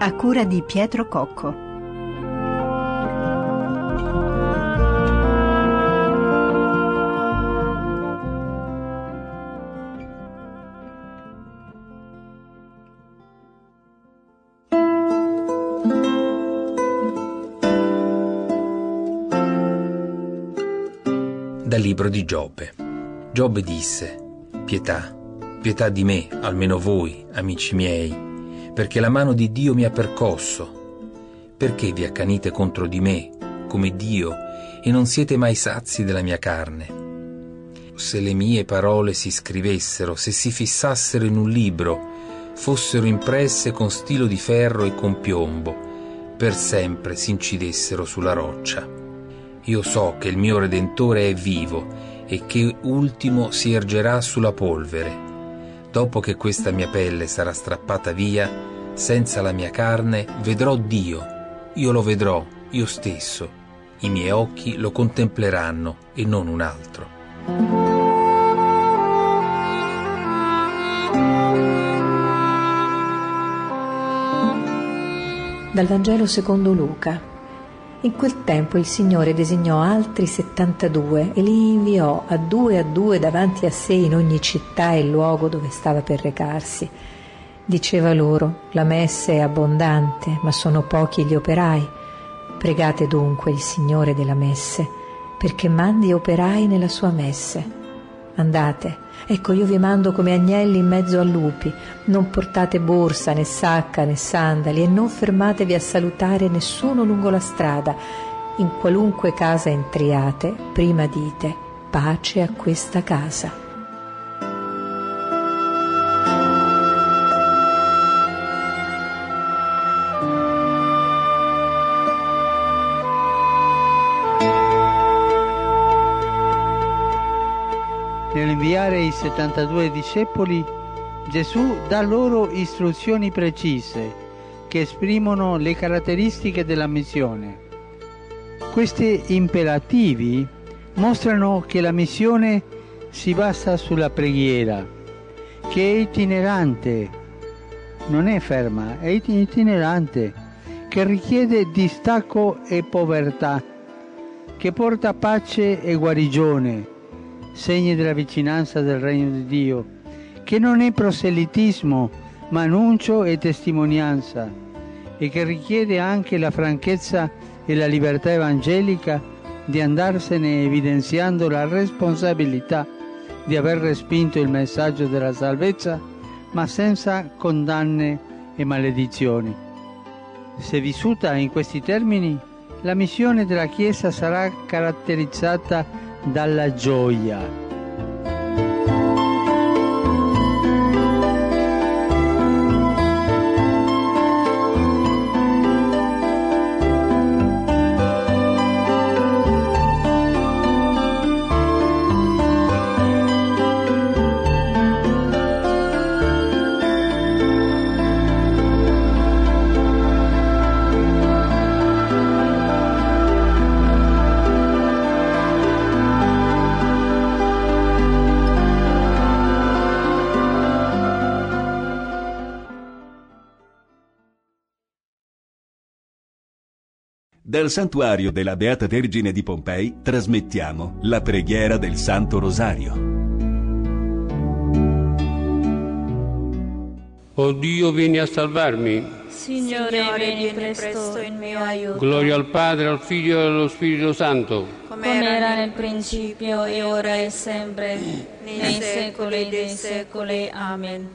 a cura di Pietro Cocco. Dal libro di Giobbe. Giobbe disse: pietà di me, almeno voi, amici miei, perché la mano di Dio mi ha percosso. Perché vi accanite contro di me, come Dio, e non siete mai sazi della mia carne? Se le mie parole si scrivessero, se si fissassero in un libro, fossero impresse con stilo di ferro e con piombo, per sempre si incidessero sulla roccia. Io so che il mio Redentore è vivo e che ultimo si ergerà sulla polvere. Dopo che questa mia pelle sarà strappata via, senza la mia carne, vedrò Dio. Io lo vedrò, io stesso. I miei occhi lo contempleranno e non un altro. Dal Vangelo secondo Luca. In quel tempo il Signore designò altri 72 e li inviò a due davanti a sé in ogni città e luogo dove stava per recarsi. Diceva loro: la messe è abbondante, ma sono pochi gli operai. Pregate dunque il Signore della messe, perché mandi operai nella sua messe. Andate, ecco io vi mando come agnelli in mezzo a lupi. Non portate borsa, né sacca, né sandali, e non fermatevi a salutare nessuno lungo la strada. In qualunque casa entriate, prima dite: pace a questa casa. Nell'inviare i 72 discepoli, Gesù dà loro istruzioni precise che esprimono le caratteristiche della missione. Questi imperativi mostrano che la missione si basa sulla preghiera, che è itinerante, non è ferma, è itinerante, che richiede distacco e povertà, che porta pace e guarigione, segni della vicinanza del regno di Dio, che non è proselitismo, ma annuncio e testimonianza, e che richiede anche la franchezza e la libertà evangelica di andarsene evidenziando la responsabilità di aver respinto il messaggio della salvezza, ma senza condanne e maledizioni. Se vissuta in questi termini, la missione della Chiesa sarà caratterizzata dalla gioia. Dal santuario della Beata Vergine di Pompei trasmettiamo la preghiera del Santo Rosario. O Dio, vieni a salvarmi. Signore, vieni presto in mio aiuto. Gloria al Padre, al Figlio e allo Spirito Santo. Come era nel principio, e ora e sempre, nei secoli dei secoli. Amen.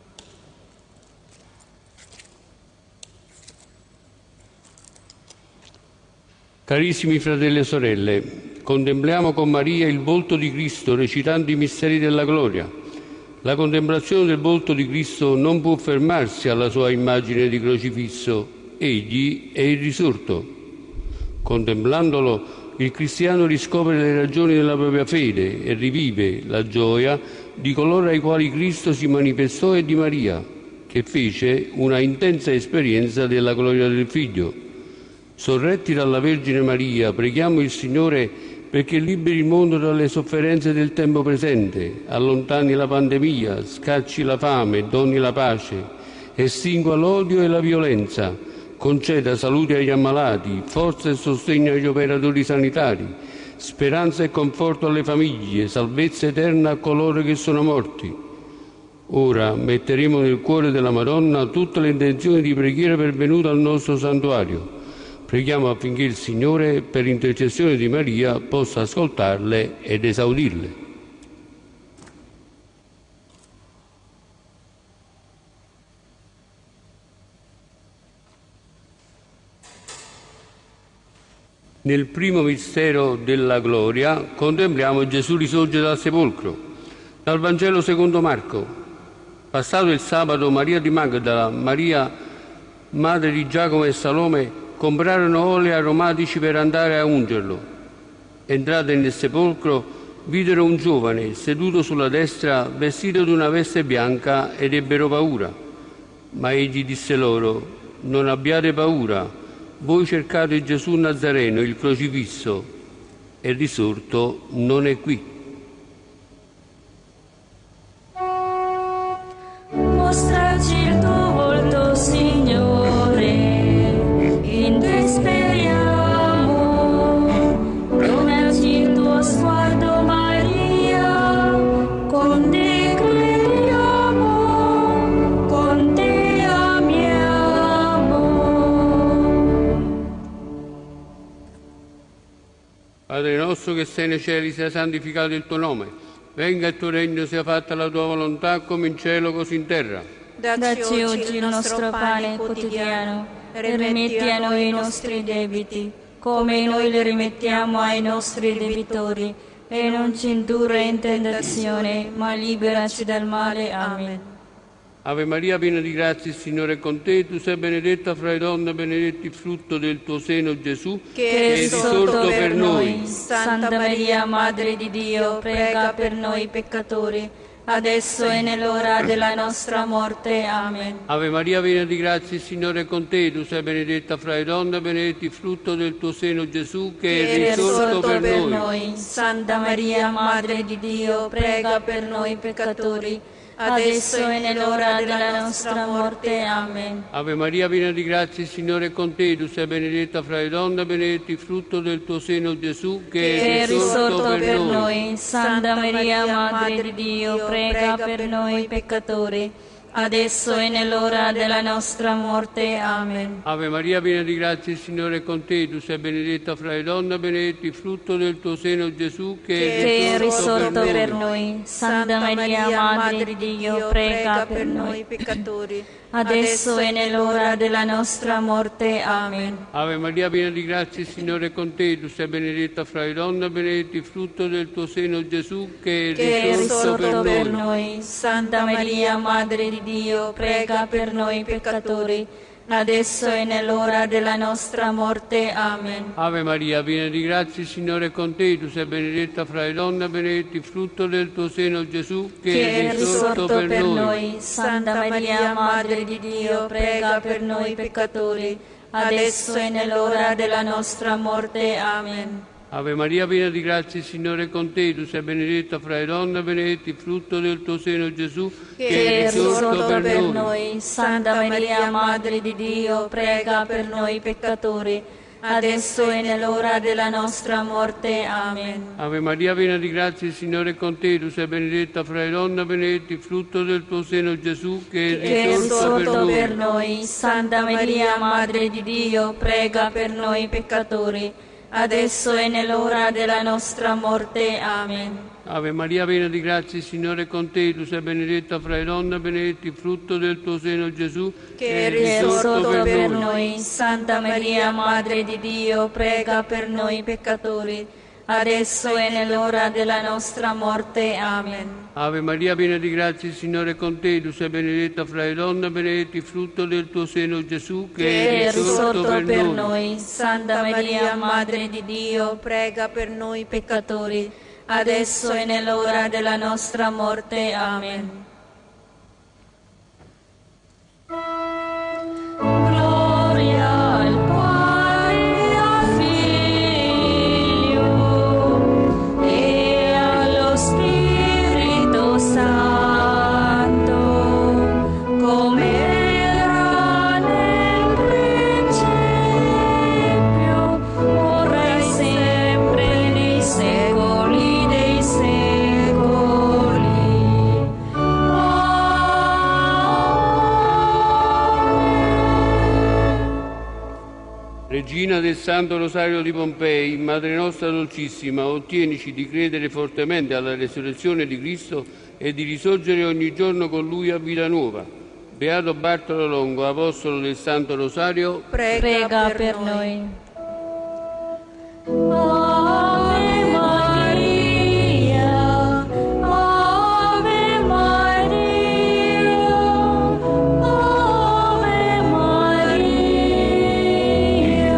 Carissimi fratelli e sorelle, contempliamo con Maria il volto di Cristo recitando i misteri della gloria. La contemplazione del volto di Cristo non può fermarsi alla sua immagine di crocifisso. Egli è il risorto. Contemplandolo, il cristiano riscopre le ragioni della propria fede e rivive la gioia di coloro ai quali Cristo si manifestò e di Maria, che fece una intensa esperienza della gloria del Figlio. Sorretti dalla Vergine Maria, preghiamo il Signore perché liberi il mondo dalle sofferenze del tempo presente, allontani la pandemia, scacci la fame, doni la pace estingua l'odio e la violenza, conceda salute agli ammalati, forza e sostegno agli operatori sanitari, speranza e conforto alle famiglie, salvezza eterna a coloro che sono morti. Ora metteremo nel cuore della Madonna tutte le intenzioni di preghiera pervenute al nostro santuario. Preghiamo affinché il Signore, per intercessione di Maria, possa ascoltarle ed esaudirle. Nel primo mistero della gloria contempliamo Gesù risorge dal sepolcro. Dal Vangelo secondo Marco. Passato il sabato, Maria di Magdala, Maria, madre di Giacomo e Salome, comprarono oli aromatici per andare a ungerlo. Entrate nel sepolcro, videro un giovane seduto sulla destra, vestito di una veste bianca, ed ebbero paura. Ma egli disse loro: non abbiate paura. Voi cercate Gesù Nazareno, il crocifisso, è risorto, non è qui. Mostraci il tuo volto, Signore, in te speriamo. Donaci il tuo sguardo, Maria, con te crediamo, con te amiamo. Padre nostro che sei nei cieli, sia santificato il tuo nome. Venga il tuo regno, sia fatta la tua volontà, come in cielo così in terra. Dacci oggi il nostro pane quotidiano e rimetti a noi i nostri debiti, come noi li rimettiamo ai nostri debitori, e non ci indurre in tentazione, ma liberaci dal male. Amen. Ave Maria, piena di grazia, il Signore è con te. Tu sei benedetta fra le donne, benedetto il frutto del tuo seno, Gesù, che è risorto per noi. Santa Maria, Madre di Dio, prega per noi peccatori, adesso e nell'ora della nostra morte. Amen. Ave Maria, piena di grazia, il Signore è con te. Tu sei benedetta fra le donne, benedetto il frutto del tuo seno, Gesù, che è risorto per noi. Santa Maria, Madre di Dio, prega per noi peccatori, adesso e nell'ora della nostra morte. Amen. Ave Maria, piena di grazia, il Signore è con te. Tu sei benedetta fra le donne, benedetto il frutto del tuo seno, Gesù, che è risorto per noi. Santa Maria, Madre di Dio, prega per noi peccatori, adesso e nell'ora della nostra morte. Amen. Ave Maria, piena di grazia, il Signore è con te. Tu sei benedetta fra le donne, benedetto il frutto del tuo seno, Gesù, che è risorto per noi. Santa Maria, Madre di Dio, prega per noi peccatori, adesso e nell'ora della nostra morte. Amen. Ave Maria, piena di grazia, il Signore è con te. Tu sei benedetta fra le donne, benedetto il frutto del tuo seno, Gesù, che è risorto per noi. Santa Maria, Madre di Dio, prega per noi peccatori, adesso e nell'ora della nostra morte. Amen. Ave Maria, piena di grazia, il Signore è con te. Tu sei benedetta fra le donne, benedetto il frutto del tuo seno, Gesù, che è risorto per noi. Santa Maria, Madre di Dio, prega per noi peccatori, adesso e nell'ora della nostra morte. Amen. Ave Maria, piena di grazia, il Signore è con te. Tu sei benedetta fra le donne, benedetto il frutto del tuo seno, Gesù, che è risorto per noi. Santa Maria, Madre di Dio, prega per noi peccatori, adesso e nell'ora della nostra morte. Amen. Ave Maria, piena di grazia, il Signore è con te. Tu sei benedetta fra le donne, benedetto il frutto del tuo seno, Gesù, che è risorto per noi. Santa Maria, Madre di Dio, prega per noi peccatori, adesso e nell'ora della nostra morte. Amen. Ave Maria, piena di grazia, il Signore è con te. Tu sei benedetta fra le donne, benedetto il frutto del tuo seno, Gesù, che è risorto per noi. Santa Maria, Madre di Dio, prega per noi peccatori, adesso e nell'ora della nostra morte. Amen. Ave Maria, piena di grazia, il Signore è con te. Tu sei benedetta fra le donne, benedetto il frutto del tuo seno, Gesù, che è risorto per noi. Santa Maria, Madre di Dio, prega per noi peccatori, adesso e nell'ora della nostra morte. Amen. Gloria al Padre, al Figlio e allo Spirito Santo, come Regina del Santo Rosario di Pompei, Madre nostra dolcissima, ottienici di credere fortemente alla resurrezione di Cristo e di risorgere ogni giorno con Lui a vita nuova. Beato Bartolo Longo, Apostolo del Santo Rosario, prega per noi. Ave Maria, Ave Maria, Ave Maria.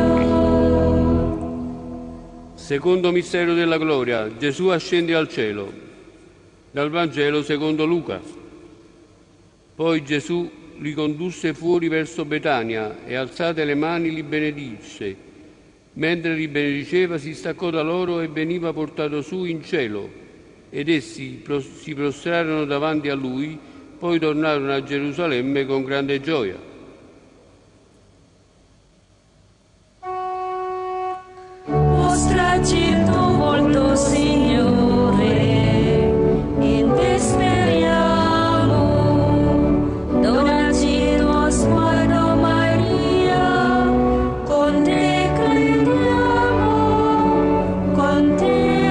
Secondo mistero della gloria, Gesù ascende al cielo. Dal Vangelo secondo Luca. Poi Gesù li condusse fuori verso Betania e alzate le mani li benedisse. Mentre li benediceva si staccò da loro e veniva portato su in cielo. Ed essi si prostrarono davanti a lui, poi tornarono a Gerusalemme con grande gioia. Mostraci il tuo volto, Signore, in te speriamo. Donaci il tuo sguardo, Maria, con te crediamo, con te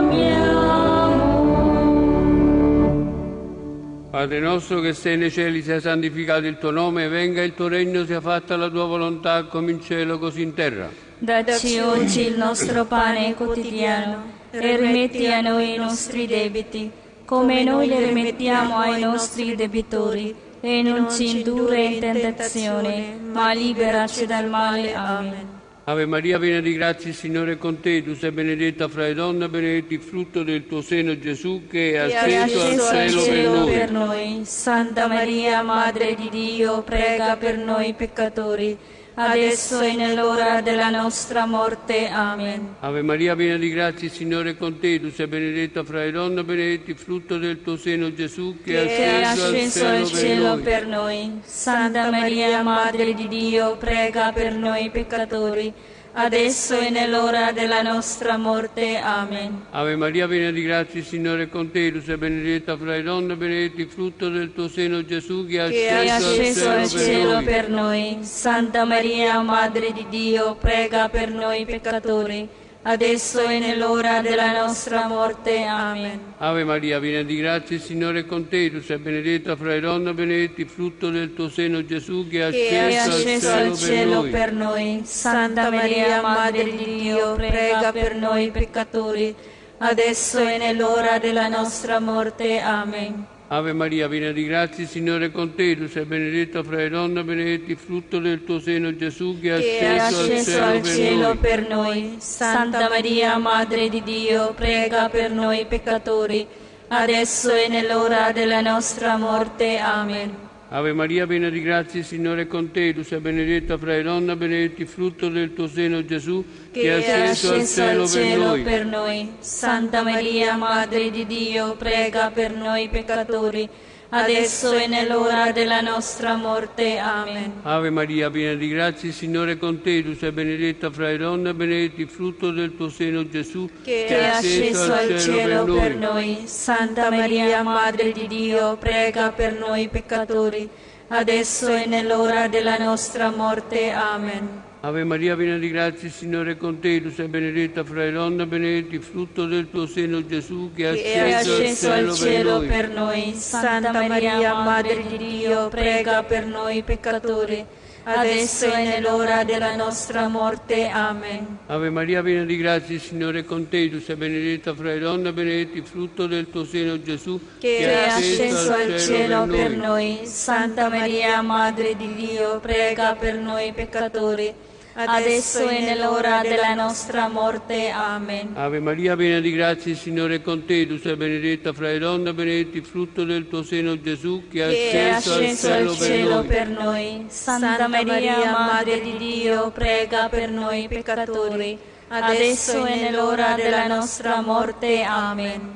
amiamo. Padre nostro che sei nei cieli, sia santificato il tuo nome, venga il tuo regno, sia fatta la tua volontà come in cielo così in terra. Dacci oggi il nostro pane quotidiano e rimetti a noi i nostri debiti, come noi li rimettiamo ai nostri debitori, e non ci indurre in tentazione, ma liberaci dal male. Amen. Ave Maria, piena di grazia, il Signore è con te. Tu sei benedetta fra le donne, benedetto il frutto del tuo seno, Gesù, che è asceso al cielo per noi. Santa Maria, Madre di Dio, prega per noi peccatori, adesso e nell'ora della nostra morte. Amen. Ave Maria, piena di grazia, il Signore è con te. Tu sei benedetta fra le donne, benedetto il frutto del tuo seno, Gesù, che è asceso al cielo per noi. Santa Maria, Madre di Dio, prega per noi peccatori, adesso e nell'ora della nostra morte. Amen. Ave Maria, piena di grazia, il Signore è con te. Tu sei benedetta fra le donne, benedetto il frutto del tuo seno, Gesù, che è asceso al cielo per noi. Santa Maria, Madre di Dio, prega per noi peccatori, adesso e nell'ora della nostra morte. Amen. Ave Maria, piena di grazia, il Signore è con te. Tu sei benedetta fra le donne, benedetto il frutto del tuo seno, Gesù, che è asceso al cielo per noi. Santa Maria, Madre di Dio, prega per noi peccatori, adesso e nell'ora della nostra morte. Amen. Ave Maria, piena di grazia, il Signore è con te. Tu sei benedetta fra le donne, benedetto il frutto del tuo seno, Gesù, che è asceso al cielo per noi. Santa Maria, Madre di Dio, prega per noi peccatori, adesso e nell'ora della nostra morte. Amen. Ave Maria, piena di grazia, il Signore è con te. Tu sei benedetta fra le donne, benedetto il frutto del tuo seno, Gesù, che è asceso al cielo per noi. Santa Maria, Madre di Dio, prega per noi peccatori, adesso e nell'ora della nostra morte. Amen. Ave Maria, piena di grazia, il Signore è con te. Tu sei benedetta fra le donne, benedetto il frutto del tuo seno, Gesù, che è asceso al cielo per noi. Santa Maria, Madre di Dio, prega per noi peccatori, adesso e nell'ora della nostra morte. Amen. Ave Maria, piena di grazia, il Signore è con te. Tu sei benedetta fra le donne, benedetto il frutto del tuo seno, Gesù, che è asceso al cielo per noi. Santa Maria, Madre di Dio, prega per noi peccatori, adesso e nell'ora della nostra morte. Amen. Ave Maria, piena di grazia, il Signore è con te. Tu sei benedetta fra le donne, benedetto il frutto del tuo seno, Gesù, che è asceso al cielo per noi. Santa Maria, Madre di Dio, prega per noi peccatori, adesso e nell'ora della nostra morte. Amen. Ave Maria, piena di grazia, il Signore è con te. Tu sei benedetta fra le donne, benedetto il frutto del tuo seno, Gesù, che è asceso al cielo per noi. Santa Maria, Madre di Dio, prega per noi peccatori, adesso e nell'ora della nostra morte. Amen.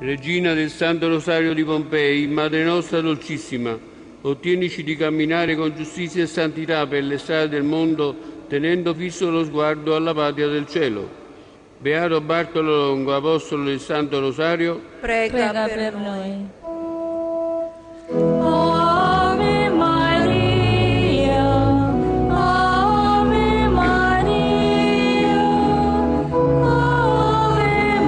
Regina del Santo Rosario di Pompei, Madre nostra dolcissima, ottienici di camminare con giustizia e santità per le strade del mondo, tenendo fisso lo sguardo alla patria del cielo. Beato Bartolo Longo, Apostolo del Santo Rosario, prega per noi. Ave Maria, Ave Maria, Ave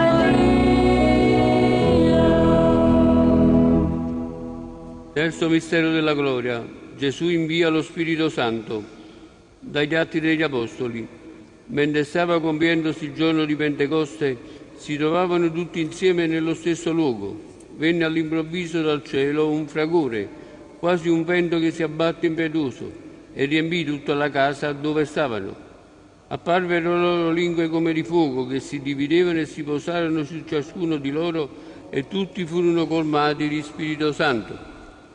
Maria. Terzo mistero della gloria. Gesù invia lo Spirito Santo. Dagli Atti degli Apostoli. Mentre stava compiendosi il giorno di Pentecoste, si trovavano tutti insieme nello stesso luogo. Venne all'improvviso dal cielo un fragore, quasi un vento che si abbatte impetuoso, e riempì tutta la casa dove stavano. Apparvero loro lingue come di fuoco che si dividevano e si posarono su ciascuno di loro, e tutti furono colmati di Spirito Santo.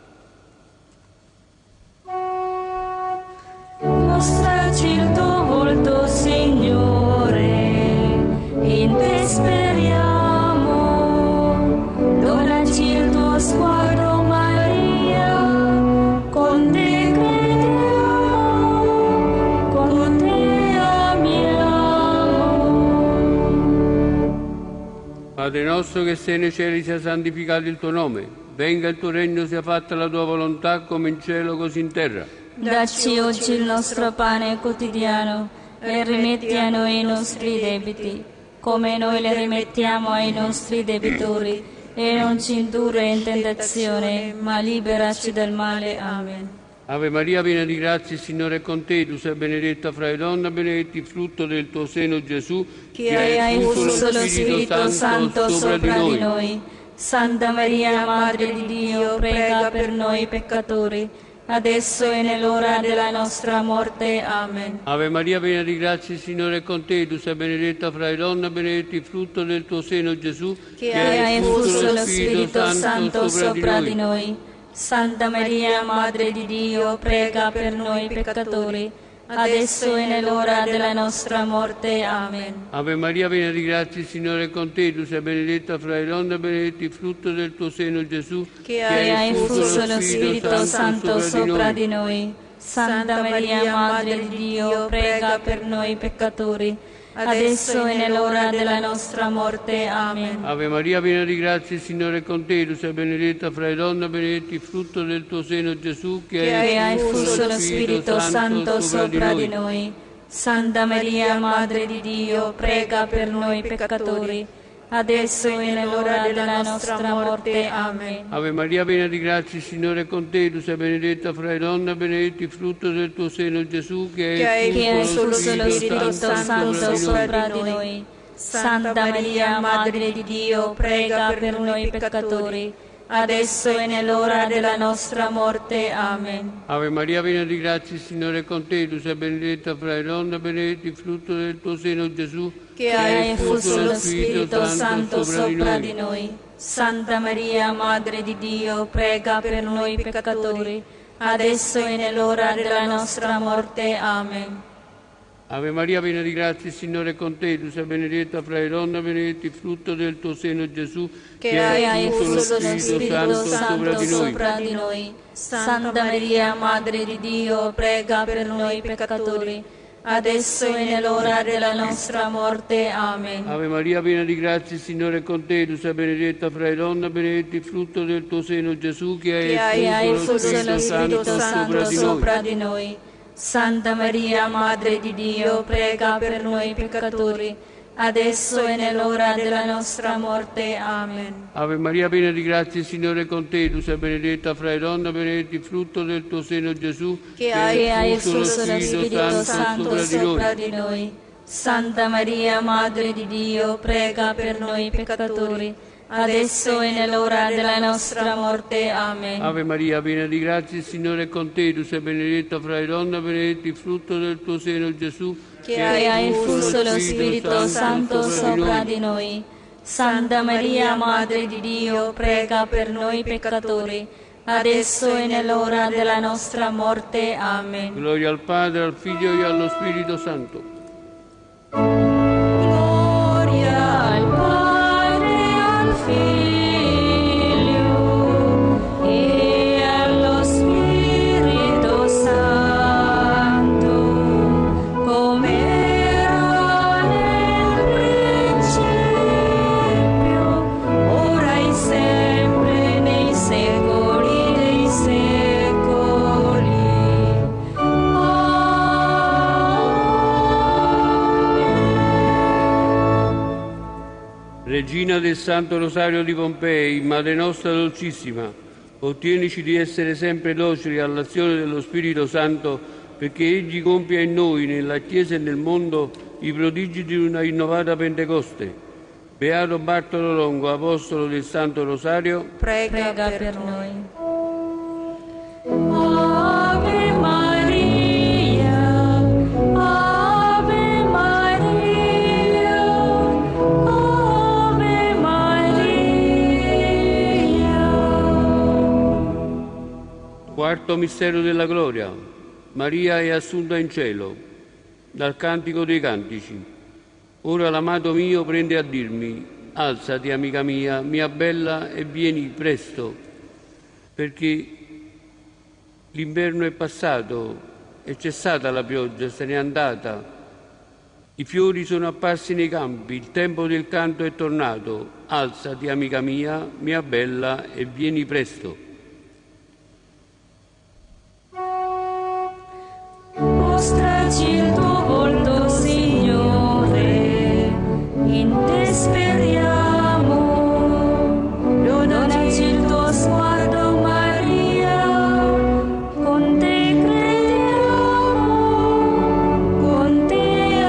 Mostraci il tuo volto, Signore, in te speriamo. Donaci il tuo sguardo, Maria, con te crediamo, con te amiamo. Padre nostro che sei nei cieli, sia santificato il tuo nome. Venga il tuo regno, sia fatta la tua volontà, come in cielo così in terra. Dacci oggi il nostro pane quotidiano e rimetti a noi i nostri debiti, come noi le rimettiamo ai nostri debitori, e non ci indurre in tentazione, ma liberaci dal male. Amen. Ave Maria, piena di grazia, il Signore è con te. Tu sei benedetta fra le donne, benedetto il frutto del tuo seno, Gesù, che hai infuso lo Spirito Santo sopra di noi. Santa Maria, Madre di Dio, prega per noi peccatori, adesso e nell'ora della nostra morte. Amen. Ave Maria, piena di grazia, il Signore è con te. Tu sei benedetta fra le donne, benedetto il frutto del tuo seno, Gesù, che hai infuso lo Spirito Santo sopra di noi. Santa Maria, Madre di Dio, prega per noi peccatori, adesso e nell'ora della nostra morte. Amen. Ave Maria, piena di grazia, il Signore è con te. Tu sei benedetta fra le donne, benedetto il frutto del tuo seno, Gesù, che hai infuso lo Spirito Santo sopra di noi. Santa Maria, Madre di Dio, prega per noi peccatori, adesso e nell'ora della nostra morte. Amen. Ave Maria, piena di grazia, il Signore è con te. Tu sei benedetta fra le donne, benedetto il frutto del tuo seno, Gesù, che hai infuso lo Spirito Santo sopra di noi. Santa Maria, Madre di Dio, prega per noi peccatori, adesso e nell'ora della nostra morte. Amen. Ave Maria, piena di grazia, il Signore è con te. Tu sei benedetta fra le donne, benedetto il frutto del tuo seno, Gesù, che hai infuso lo Spirito Santo sopra di noi. Santa Maria, Madre di Dio, prega per noi peccatori, adesso e nell'ora della nostra morte. Amen. Ave Maria, piena di grazia, il Signore è con te. Tu sei benedetta fra le donne, benedetto il frutto del tuo seno, Gesù, che hai infuso lo Spirito Santo sopra di noi. Santa Maria, Madre di Dio, prega per noi peccatori, adesso e nell'ora della nostra morte. Amen. Ave Maria, piena di grazia, il Signore è con te. Tu sei benedetta fra le donne, benedetto il frutto del tuo seno, Gesù, che hai infuso lo Spirito Santo sopra di noi. Santa Maria, Madre di Dio, prega per noi peccatori, adesso e nell'ora della nostra morte. Amen. Ave Maria, piena di grazia, il Signore è con te. Tu sei benedetta fra le donne, benedetto il frutto del tuo seno, Gesù, che hai infuso lo Spirito Santo sopra di noi. Santa Maria, Madre di Dio, prega per noi peccatori, adesso e nell'ora della nostra morte. Amen. Ave Maria, piena di grazia, il Signore è con te. Tu sei benedetta fra le donne, benedetto il frutto del tuo seno, Gesù, che hai infuso lo Spirito Santo sopra di noi. Santa Maria, Madre di Dio, prega per noi peccatori, adesso e nell'ora della nostra morte. Amen. Ave Maria, piena di grazia, il Signore è con te. Tu sei benedetta fra le donne, benedetto il frutto del tuo seno, Gesù, che hai infuso lo Spirito Santo sopra di noi. Santa Maria, Madre di Dio, prega per noi peccatori, adesso e nell'ora della nostra morte. Amen. Gloria al Padre, al Figlio e allo Spirito Santo. Gloria al Padre, al Figlio Regina del Santo Rosario di Pompei, Madre nostra dolcissima, ottienici di essere sempre docili all'azione dello Spirito Santo, perché Egli compia in noi, nella Chiesa e nel mondo, i prodigi di una rinnovata Pentecoste. Beato Bartolo Longo, Apostolo del Santo Rosario, prega per noi. Ave Maria, Ave Maria, Ave Maria. Quarto mistero della gloria. Maria è assunta in cielo. Dal Cantico dei Cantici. Ora l'amato mio prende a dirmi: alzati, amica mia bella, e vieni presto, perché l'inverno è passato, è cessata la pioggia, se n'è andata. I fiori sono apparsi nei campi, il tempo del canto è tornato. Alzati, amica mia bella, e vieni presto. Mostraci il tuo volto, Signore, in te speriamo. Donaci il tuo sguardo, Maria, con te crediamo, con te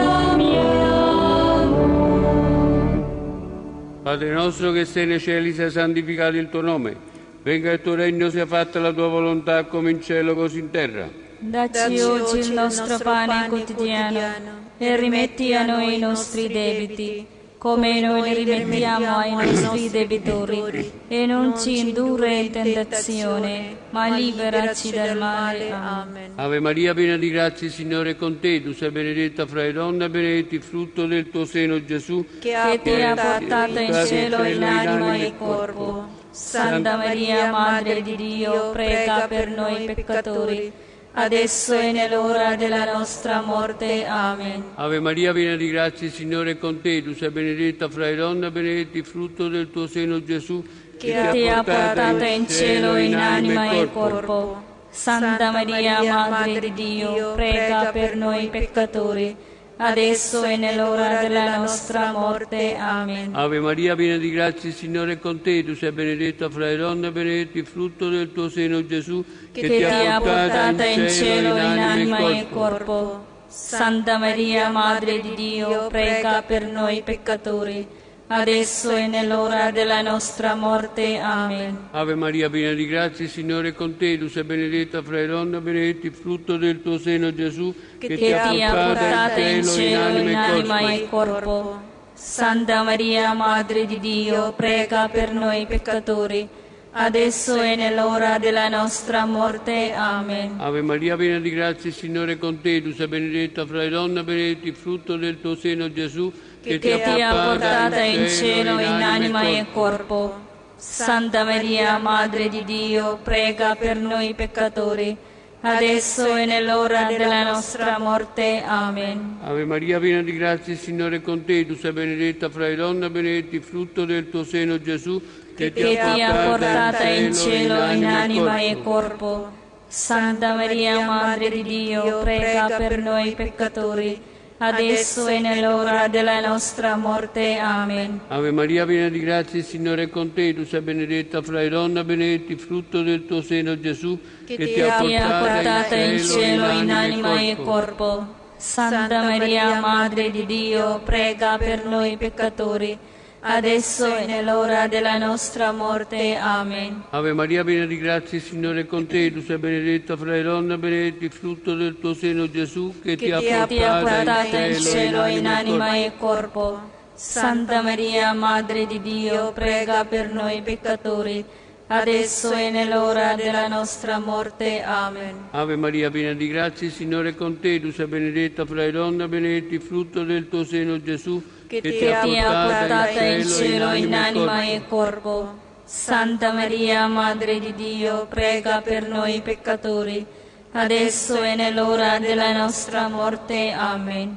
amiamo. Padre nostro che sei nei cieli, sia santificato il tuo nome. Venga il tuo regno, sia fatta la tua volontà, come in cielo così in terra. Dacci oggi il nostro pane quotidiano e rimetti a noi i nostri debiti, come noi li rimettiamo ai nostri debitori, e non ci indurre in tentazione, ma liberaci dal male. Amen. Ave Maria, piena di grazia, il Signore è con te. Tu sei benedetta fra le donne, benedetto il frutto del tuo seno, Gesù, Che ti ha portata in cielo in anima e corpo. Santa Maria, Madre di Dio, prega per noi peccatori, adesso e nell'ora della nostra morte. Amen. Ave Maria, piena di grazia, il Signore è con te. Tu sei benedetta fra le donne, benedetto il frutto del tuo seno, Gesù, Che ti ha portata in cielo in anima e corpo. Santa Maria, Madre di Dio, prega per noi peccatori, adesso e nell'ora della nostra morte. Amen. Ave Maria, piena di grazia, il Signore è con te. Tu sei benedetta fra le donne, benedetto il frutto del tuo seno, Gesù, Che ti ha portata in cielo in anima e corpo. Santa Maria, Madre di Dio, prega per noi peccatori, adesso e nell'ora della nostra morte. Amen. Ave Maria, piena di grazia, il Signore è con te. Tu sei benedetta fra le donne, benedetto il frutto del tuo seno, Gesù, Che ti ha portata in cielo in anima e corpo. Santa Maria, Madre di Dio, prega per noi peccatori, adesso e nell'ora della nostra morte. Amen. Ave Maria, piena di grazia, il Signore è con te. Tu sei benedetta fra le donne, benedetto il frutto del tuo seno, Gesù, Che ti ha portata in cielo in anima e corpo. Santa Maria, Madre di Dio, prega per noi peccatori, adesso e nell'ora della nostra morte. Amen. Ave Maria, piena di grazia, il Signore è con te. Tu sei benedetta fra le donne, benedetto il frutto del tuo seno, Gesù, Che ti ha portata in cielo in anima e corpo. Santa Maria, Madre di Dio, prega per noi peccatori, adesso e nell'ora della nostra morte. Amen. Ave Maria, piena di grazia, il Signore è con te. Tu sei benedetta fra le donne, benedetto il frutto del tuo seno, Gesù, Che ti ha portata in cielo in anima e corpo. Santa Maria, Madre di Dio, prega per noi peccatori, adesso e nell'ora della nostra morte. Amen. Ave Maria, piena di grazia, il Signore è con te. Tu sei benedetta fra le donne, benedetto il frutto del tuo seno, Gesù, che ti ha portata in cielo in anima e corpo. Santa Maria, Madre di Dio, prega per noi peccatori, adesso e nell'ora della nostra morte. Amen. Ave Maria, piena di grazia, il Signore è con te. Tu sei benedetta fra le donne, benedetto il frutto del tuo seno, Gesù, Che ti ha portata in cielo in anima e corpo. Santa Maria, Madre di Dio, prega per noi peccatori, adesso e nell'ora della nostra morte. Amen.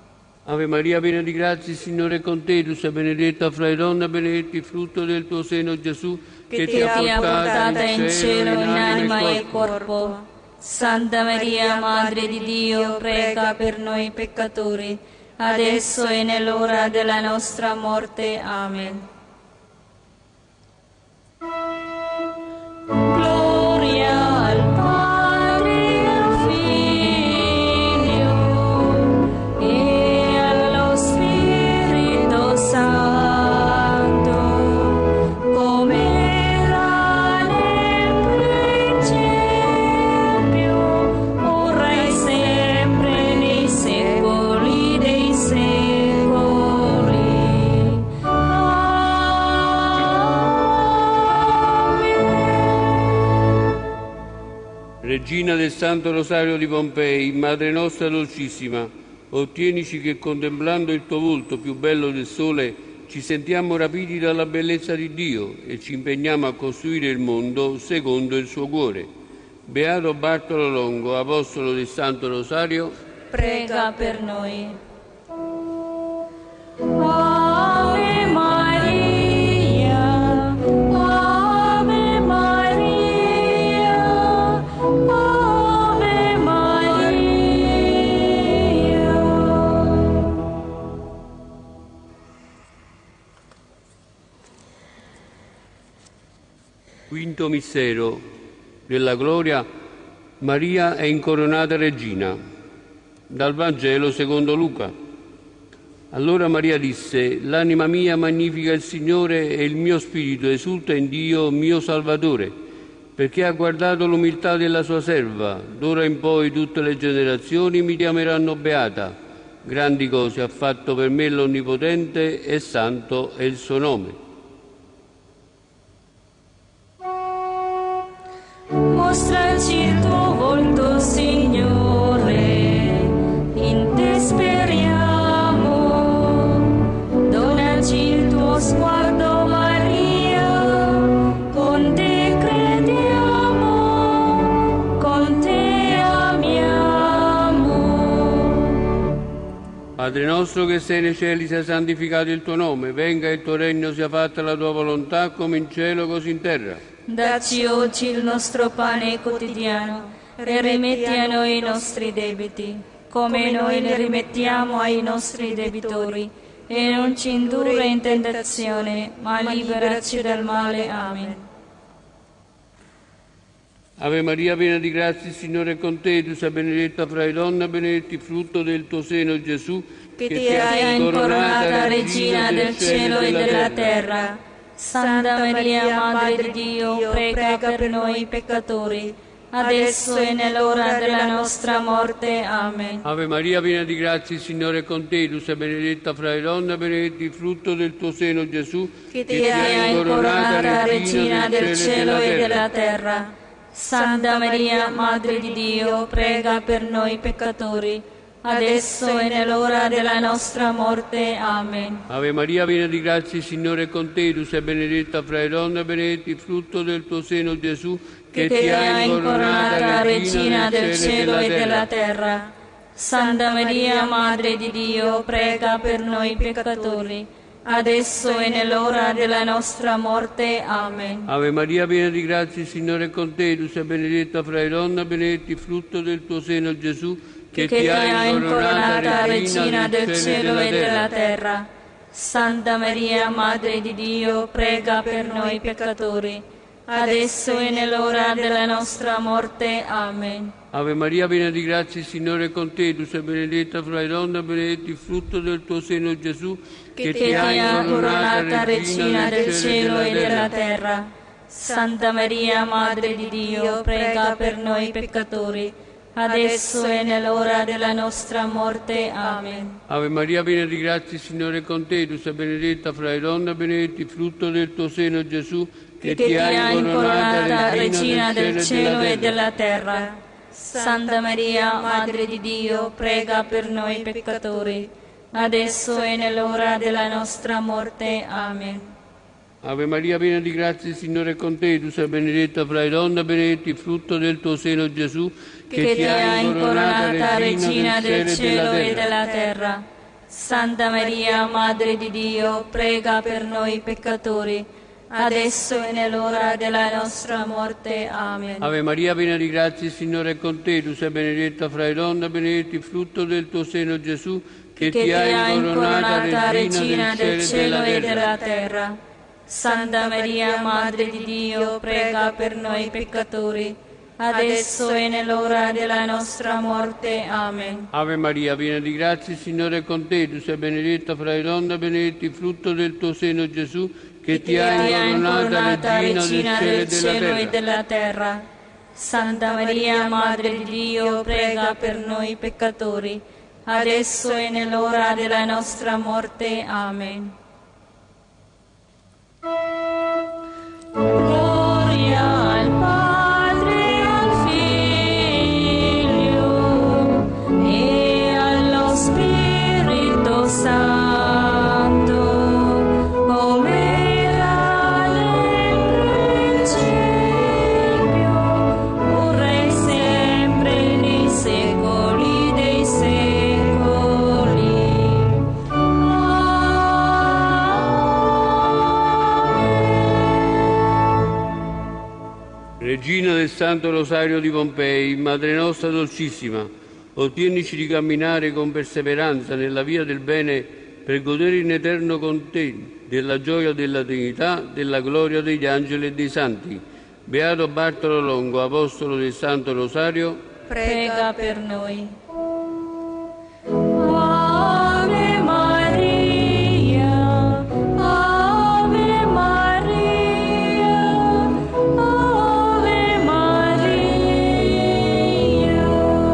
Ave Maria, piena di grazia, il Signore è con te. Tu sei benedetta fra le donne, benedetto il frutto del tuo seno, Gesù, Che ti ha portata in cielo in anima e corpo. Santa Maria, Madre di Dio, prega per noi peccatori, adesso e nell'ora della nostra morte. Amen. Gloria al Padre, al Figlio e allo Spirito Santo, come era nel principio, ora e sempre, nei secoli dei secoli. Regina del Santo Rosario di Pompei, Madre nostra dolcissima, ottienici che contemplando il tuo volto più bello del sole ci sentiamo rapiti dalla bellezza di Dio e ci impegniamo a costruire il mondo secondo il suo cuore. Beato Bartolo Longo, Apostolo del Santo Rosario, Prega per noi. Ave Maria, Ave Maria, Ave Maria. Quinto mistero della gloria, Maria è incoronata regina. Dal Vangelo secondo Luca. Allora Maria disse: l'anima mia magnifica il Signore e il mio spirito esulta in Dio mio Salvatore, perché ha guardato l'umiltà della sua serva. D'ora in poi tutte le generazioni mi chiameranno beata. Grandi cose ha fatto per me l'Onnipotente e santo è il suo nome. Mostraci il tuo volto, Signore, in te speriamo. Donaci il tuo sguardo, Maria, con te crediamo, con te amiamo. Padre nostro che sei nei cieli, sia santificato il tuo nome, venga il tuo regno, sia fatta la tua volontà come in cielo così in terra. Dacci oggi il nostro pane quotidiano e rimetti a noi i nostri debiti, come noi li rimettiamo ai nostri debitori, e non ci indurre in tentazione, ma liberaci dal male. Amen. Ave Maria, piena di grazia, il Signore è con te. Tu sei benedetta fra le donne, benedetto il frutto del tuo seno, Gesù, Che ti hai incoronata Regina del cielo e della terra. Santa Maria, Madre di Dio, prega per noi peccatori, adesso e nell'ora della nostra morte. Amen. Ave Maria, piena di grazia, il Signore è con te. Tu sei benedetta fra le donne, benedetto il frutto del tuo seno, Gesù, Che ti hai incoronata Regina del cielo e della terra. Santa Maria, Madre di Dio, prega per noi peccatori, adesso e nell'ora della nostra morte. Amen. Ave Maria, piena di grazia, il Signore è con te. Tu sei benedetta fra le donne, benedetto il frutto del tuo seno, Gesù, Che ti hai incoronata Regina del cielo e della terra. Santa Maria, Madre di Dio, prega per noi peccatori, adesso e nell'ora della nostra morte. Amen. Ave Maria, piena di grazia, il Signore è con te. Tu sei benedetta fra le donne, benedetto il frutto del tuo seno, Gesù, Che ti hai incoronata Regina del cielo e della terra. Santa Maria, Madre di Dio, prega per noi peccatori, adesso e nell'ora della nostra morte. Amen. Ave Maria, piena di grazia, il Signore è con te. Tu sei benedetta fra le donne, benedetto il frutto del tuo seno, Gesù, Che ti hai incoronata Regina del cielo e della terra. Santa Maria, Madre di Dio, prega per noi peccatori, adesso e nell'ora della nostra morte. Amen. Ave Maria, piena di grazia, il Signore è con te. Tu sei benedetta fra le donne, benedetto il frutto del tuo seno, Gesù, Che ti hai incoronata Regina del cielo e della terra. Santa Maria, Madre di Dio, prega per noi peccatori, adesso e nell'ora della nostra morte. Amen. Ave Maria, piena di grazia, il Signore è con te. Tu sei benedetta fra le donne, benedetto il frutto del tuo seno, Gesù, Che ti hai incoronata Regina del cielo e della terra. Santa Maria, Madre di Dio, prega per noi peccatori, adesso e nell'ora della nostra morte. Amen. Ave Maria, piena di grazia, il Signore è con te. Tu sei benedetta fra le donne, benedetto il frutto del tuo seno, Gesù, che ti ha incoronata Regina del cielo e della terra. Santa Maria, Madre di Dio, prega per noi peccatori, adesso e nell'ora della nostra morte. Amen. Ave Maria, piena di grazia, il Signore è con te. Tu sei benedetta fra le donne, benedetto il frutto del tuo seno, Gesù, che ti ha incoronata Regina del cielo e della terra. Santa Maria, Madre di Dio, prega per noi peccatori, adesso e nell'ora della nostra morte. Amen. Gloria al Padre, al Figlio e allo Spirito Santo, come era nel principio, ora e sempre, nei secoli dei secoli. Regina del Santo Rosario di Pompei, Madre nostra dolcissima, ottienici di camminare con perseveranza nella via del bene per godere in eterno con te della gioia della Trinità, della gloria degli angeli e dei santi. Beato Bartolo Longo, apostolo del Santo Rosario, prega per noi. Ave Maria, Ave Maria, Ave Maria.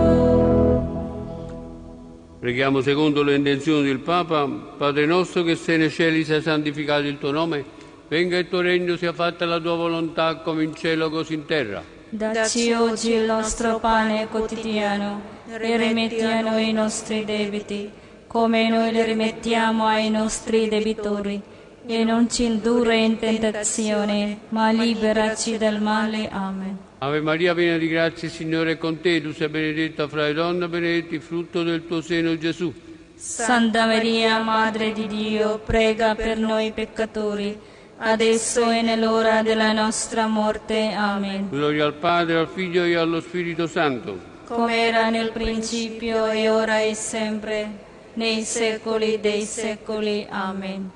preghiamo secondo le intenzioni del Papa. Padre nostro che sei nei cieli, sia santificato il tuo nome, venga il tuo regno, sia fatta la tua volontà come in cielo così in terra. Dacci oggi il nostro pane quotidiano e rimetti a noi i nostri debiti, come noi li rimettiamo ai nostri debitori. E non ci indurre in tentazione, ma liberaci dal male. Amen. Ave Maria, piena di grazia, il Signore è con te. Tu sei benedetta fra le donne, benedetto il frutto del tuo seno, Gesù. Santa Maria, Madre di Dio, prega per noi peccatori, adesso e nell'ora della nostra morte. Amen. Gloria al Padre, al Figlio e allo Spirito Santo, come era nel principio e ora e sempre, nei secoli dei secoli. Amen.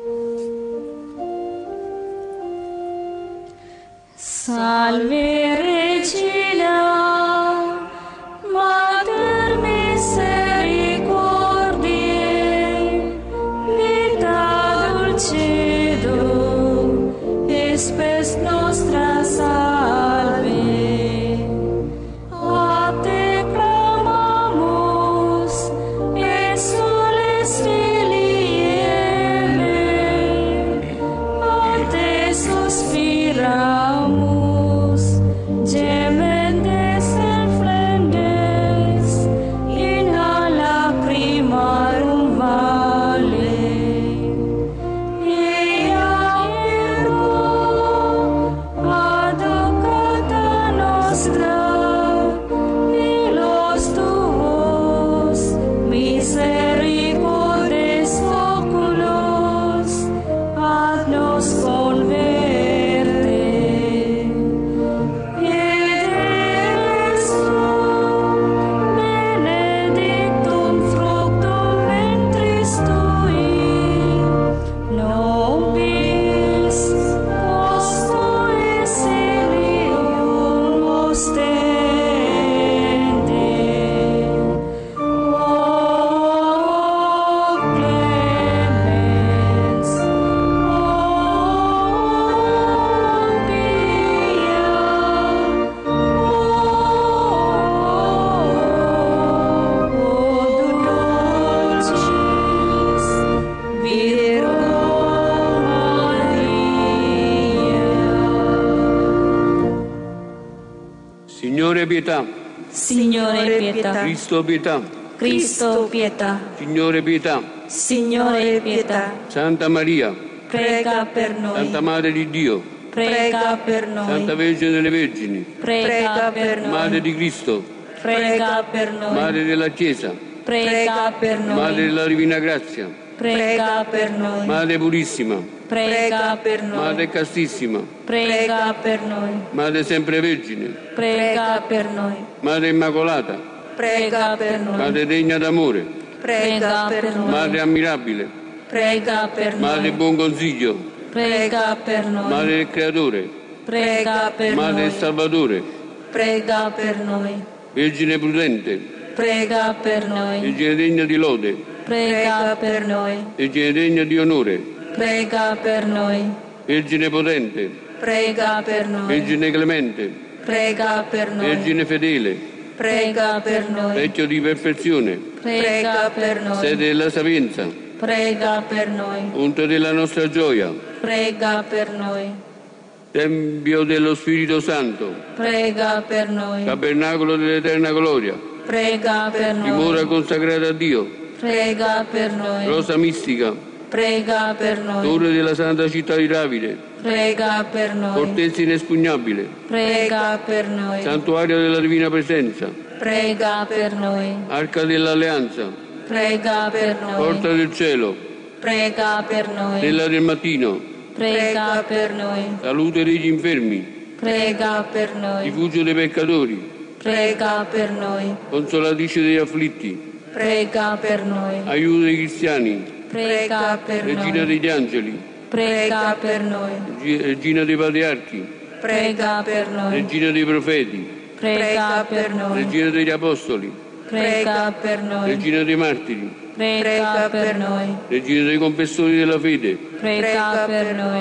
Salve Regina, Mater misericordiae, vita dulcedo, e spes nostra salve. A te clamamus, e soles relieve, a te suspiramus, gementes et flentes, in alla primarum vale. Ea ergo, advocata nostra, milos tuos, misericordes oculos, ad nos converte. Ed eres tu, benedictum fructum ventris tui, nobis post exilium ostende. O clemens, o pia, o dulcis Virgo Maria. Signore pietà, Signore pietà, Cristo pietà, Cristo pietà, Signore pietà, Signore pietà, Santa Maria, prega per noi, Santa Madre di Dio, prega per Santa noi, Vergine delle Vergini, prega per Madre noi, di Cristo, prega per noi, Madre della Chiesa, prega per Madre noi, della Divina Grazia, prega per noi, Madre purissima, prega per noi, Madre castissima, prega per noi, Madre sempre Vergine, prega per noi, Madre Immacolata, prega per noi, Madre degna d'amore, prega per noi. Madre ammirabile, Prega per Madre noi. buon consiglio, Prega per noi. Madre del Creatore, Prega per Madre del noi. Salvatore, Prega per noi. Vergine prudente, Prega per noi. Vergine degna di lode, Prega per noi. Vergine degna di onore, Prega per noi. Vergine potente, Prega per noi. Vergine clemente, Prega per noi. Vergine fedele, Prega per noi. Vecchio di perfezione, Prega per noi. sede della sapienza, Prega per noi. punta della nostra gioia, Prega per noi. Tempio dello Spirito Santo, Prega per noi. Tabernacolo dell'eterna gloria, Prega per dimora noi. consacrata a Dio, Prega per noi. rosa mistica, Prega per noi. torre della santa città di Davide, Prega per noi. fortezza inespugnabile, Prega per noi. santuario della divina presenza, Prega per noi. arca dell'alleanza, Prega per noi. porta del cielo, Prega per noi. stella del mattino, Prega per noi. salute degli infermi, Prega per noi. rifugio dei peccatori, Prega per noi. consolatrice degli afflitti, Prega per noi. aiuto dei cristiani, Prega per regina noi. degli angeli, Prega per noi. regina dei patriarchi, Prega per noi. regina dei profeti, Prega per noi. regina degli apostoli, Prega per noi. regina dei martiri, Prega per noi. regina dei confessori della fede, Prega per noi.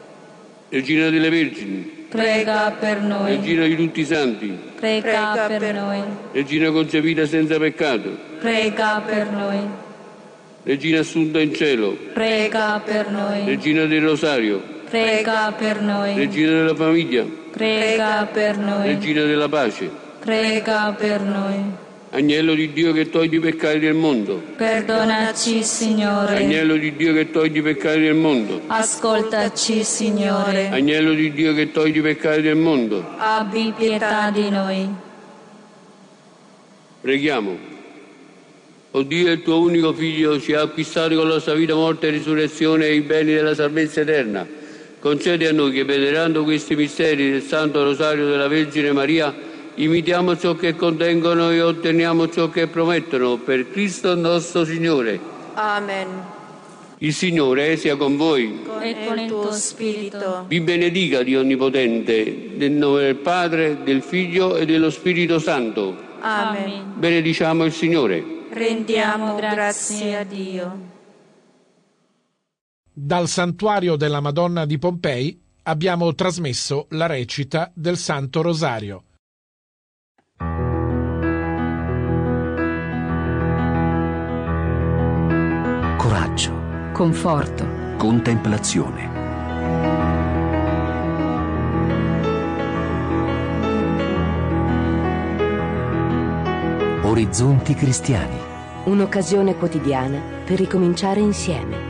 regina delle vergini, Prega per noi. regina di tutti i santi, Prega per noi. regina concepita senza peccato, Prega per noi. regina assunta in cielo, Prega per noi. regina del rosario, Prega per noi. regina della famiglia, Prega per noi. regina della pace, Prega per noi. agnello di Dio che toglie i peccati del mondo, Perdonaci, Signore. agnello di Dio che toglie i peccati del mondo, Ascoltaci, Signore. agnello di Dio che toglie i peccati del mondo. Abbi pietà di noi. Preghiamo. O Dio, il tuo unico Figlio ci ha acquistati con la sua vita, morte e risurrezione e i beni della salvezza eterna. Concedi a noi che, venerando questi misteri del Santo Rosario della Vergine Maria, imitiamo ciò che contengono e otteniamo ciò che promettono, per Cristo nostro Signore. Amen. Il Signore sia con voi. E con il tuo spirito. Vi benedica Dio Onnipotente, nel nome del Padre, del Figlio e dello Spirito Santo. Amen. Benediciamo il Signore. Rendiamo grazie a Dio. Dal santuario della Madonna di Pompei abbiamo trasmesso la recita del Santo Rosario. Coraggio, conforto, contemplazione. Orizzonti cristiani. Un'occasione quotidiana per ricominciare insieme.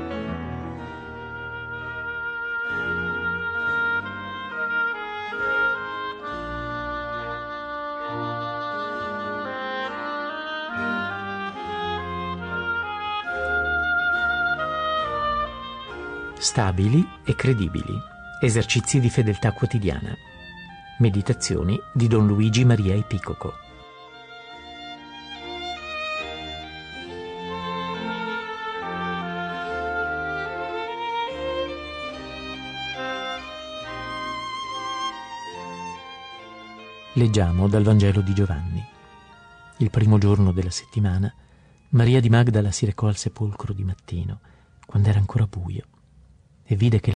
Stabili e credibili. Esercizi di fedeltà quotidiana. Meditazioni di Don Luigi Maria Epicoco. Leggiamo dal Vangelo di Giovanni. Il primo giorno della settimana, Maria di Magdala si recò al sepolcro di mattino, quando era ancora buio, e vide che